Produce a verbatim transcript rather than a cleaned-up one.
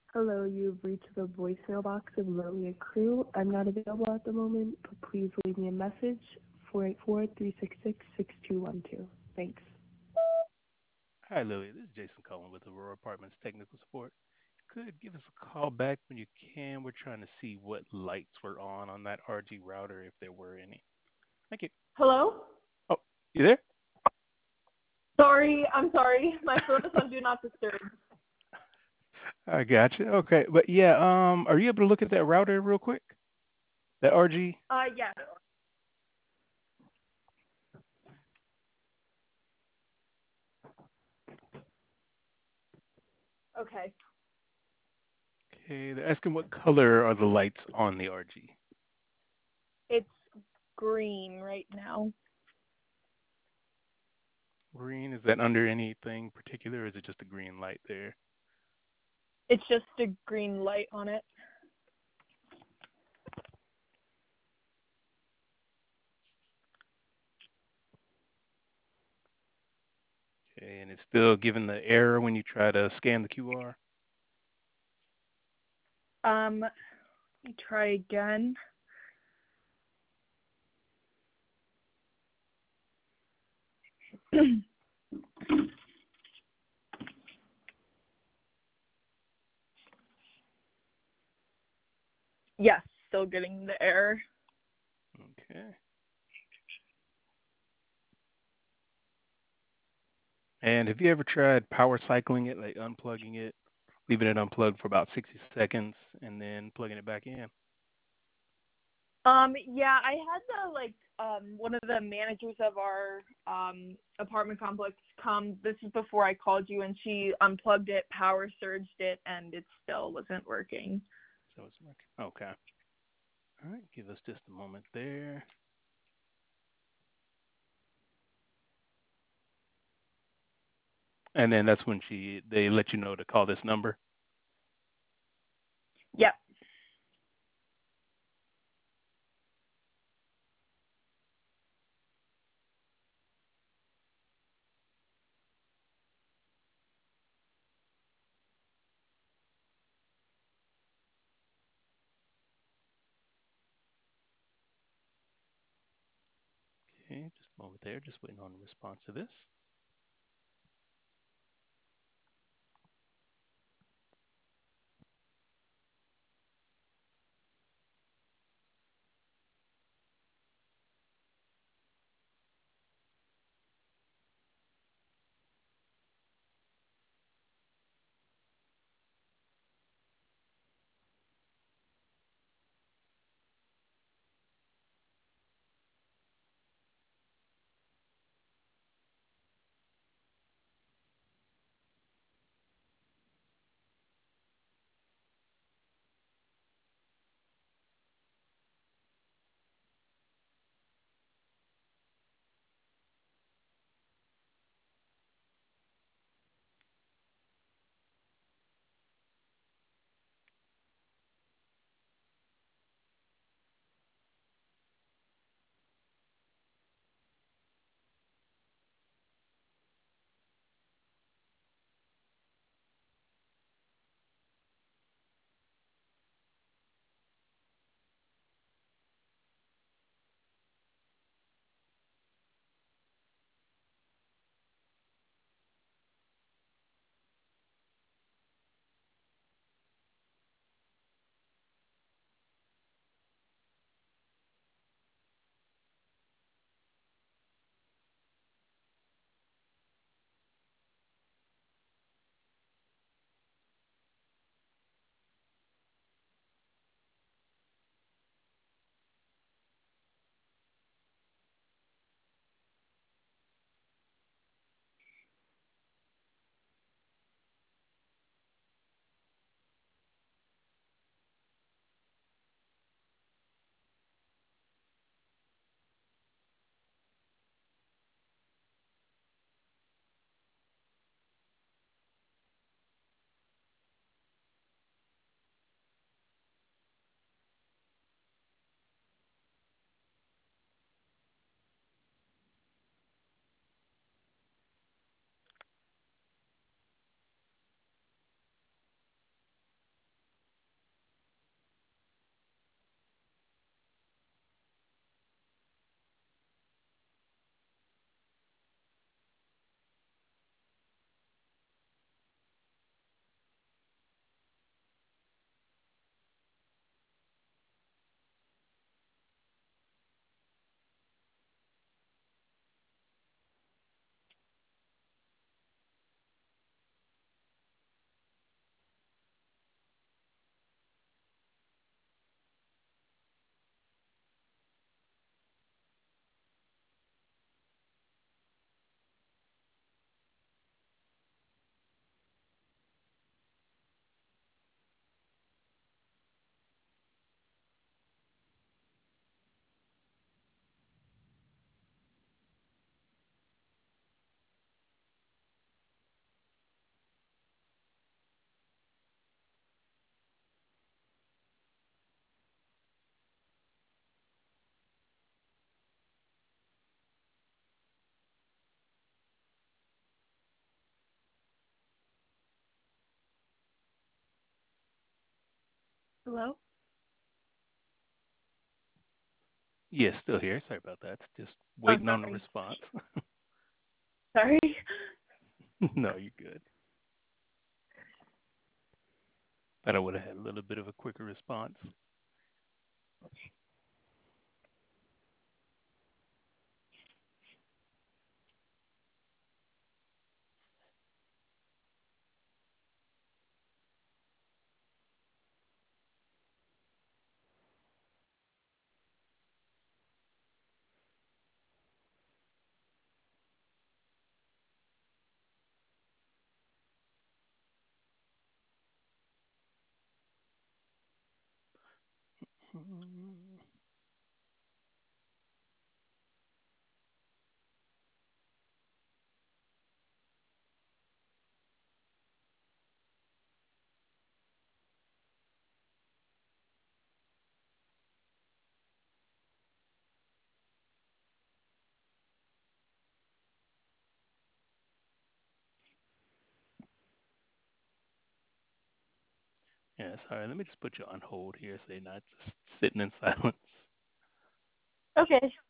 Hello, you've reached the voicemail box of Lilia Crew. I'm not available at the moment, but please leave me a message, four eight four, three six six, six two one two. Thanks. Hi, Lily. This is Jason Cullen with Aurora Apartments Technical Support. Could give us a call back when you can. We're trying to see what lights were on on that R G router, if there were any. Thank you. Hello? Oh, you there? Sorry, I'm sorry. My phone is on Do Not Disturb. I got you. Okay, but yeah, um, are you able to look at that router real quick? That R G? Uh, yeah. Okay. Okay, they're asking what color are the lights on the R G? It's green right now. Green. Is that under anything particular, or is it just a green light there? It's just a green light on it. Okay, and it's still giving the error when you try to scan the Q R? Um, let me try again. Yes, still getting the error. Okay. And have you ever tried power cycling it, like unplugging it, leaving it unplugged for about sixty seconds, and then plugging it back in? Um, yeah, I had the, like, um, one of the managers of our um, apartment complex come. This is before I called you, and she unplugged it, power surged it, and it still wasn't working. So it's working. Okay. All right. Give us just a moment there. And then that's when she they let you know to call this number. Yep. Okay, just a moment there. Just waiting on a response to this. Hello? Yes, still here. Sorry about that. Just Oh, waiting on the sorry. response. Sorry. No, you're good. Thought I would have had a little bit of a quicker response. Yeah, sorry. Let me just put you on hold here so you're not just sitting in silence. Okay.